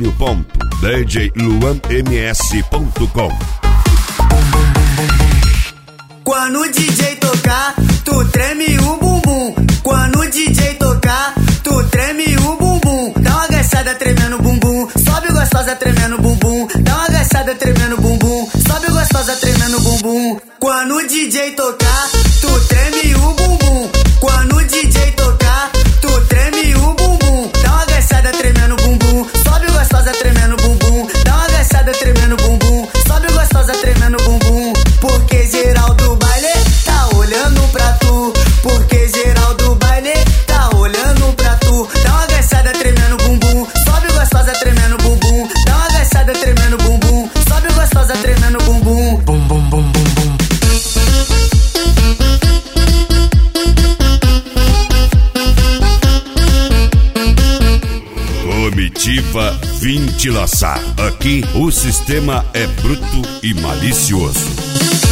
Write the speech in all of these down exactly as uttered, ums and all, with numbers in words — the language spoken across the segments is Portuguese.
domínio ponto d j luan m s ponto com. Quando o D J tocar, tu treme o bumbum. Quando o D J tocar, tu treme o bumbum. Dá uma agachada tremendo o bumbum. Sobe gostosa tremendo o bumbum. Dá uma agachada tremendo o bumbum. Sobe gostosa tremendo o bumbum. Quando o D J tocar, tu treme o bumbum. Quando o D J tocar, tu treme o bumbum. Dá uma agachada tremendo o bumbum. Sobe gostosa tremendo o bumbum. Dá uma agachada tremendo o bumbum. Sobe gostosa tremendo o bumbum. Porque geral do baile tá olhando pra tu. Porque geral do baile tá olhando pra tu. Dá uma agachada tremendo o bumbum. Sobe gostosa tremendo o bumbum. Dá uma agachada tremendo o bumbum. Sobe gostosa tremendo o bumbum. Bum bum bum bum bum. Comitiva vim te laçar. Aqui o sistema é bruto e malicioso.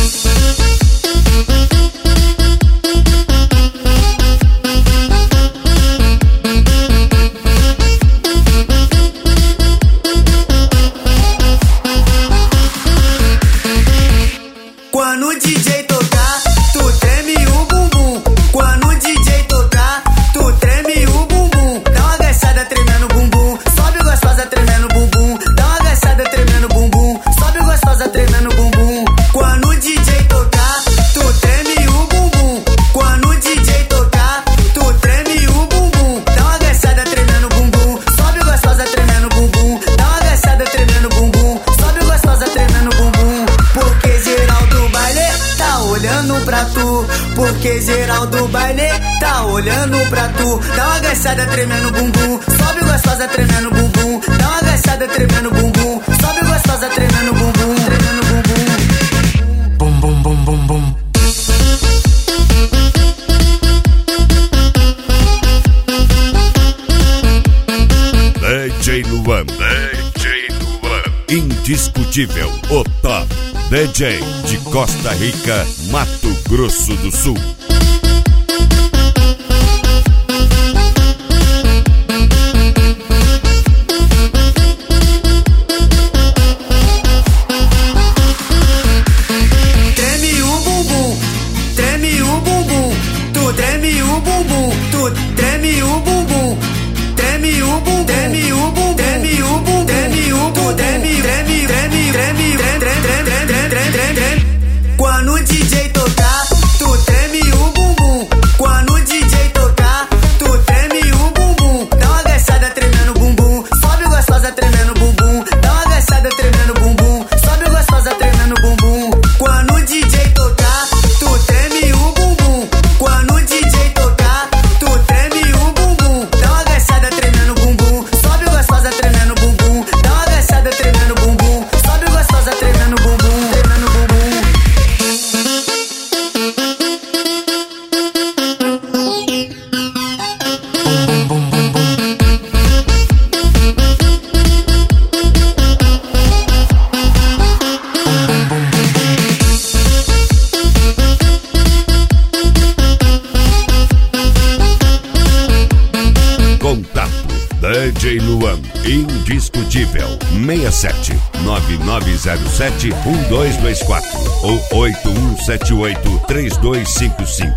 Quando o D J tocar, tu treme o bumbum. Quando o D J tocar, tu treme o bumbum. Dá uma agachada tremendo o bumbum. Sobe gostosa tremendo o bumbum. Dá uma agachada tremendo o bumbum. Sobe gostosa tremendo o bumbum. Quando o D J tocar, tu treme o bumbum. Quando o D J tocar, tu treme o bumbum. Dá uma agachada tremendo o bumbum. Sobe gostosa tremendo o bumbum. Dá uma agachada tremendo o bumbum. Sobe gostosa tremendo o bumbum. Porque geral do baile tá olhando pra tu. Porque geral do baile tá olhando pra tu. Dá uma agachada tremendo o bumbum. Sobe gostosa tremendo o bumbum. Dá uma agachada tremendo o bumbum. Sobe gostosa tremendo o bumbum. Tremendo o bumbum. Bum bum bum bum bum. D J Luan, D J Luan, indiscutível, o top D J de Costa Rica, Mato Grosso do Sul. Treme o bumbum, treme o bumbum. Tu treme o bumbum, tu treme o bumbum. Treme o bumbum, treme o bumbum, treme o bumbum, treme o bumbum, treme, treme, treme, treme, treme, treme, treme, treme, treme, treme. Quando o D J tocar, tu treme o bumbum. Quando o D J tocar, tu treme o bumbum. Dá uma agachada tremendo o bumbum. Sobe gostosa tremendo o bumbum. Dá uma agachada tremendo o bumbum. Sobe gostosa tremendo o bumbum. Quando o D J tocar, tu treme o bumbum. Quando o D J tocar, tu treme o bumbum. Dá uma agachada tremendo o bumbum. Sobe gostosa tremendo o bumbum. Dá uma agachada tremendo o bumbum. Sobe gostosa tremendo o bumbum. Tremendo o bumbum. Contato D J Luan, indiscutível, seis sete nove nove zero sete um dois dois quatro ou oito um sete oito três dois cinco cinco.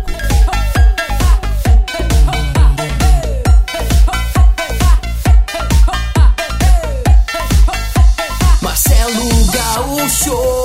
Marcelo Gaúcho.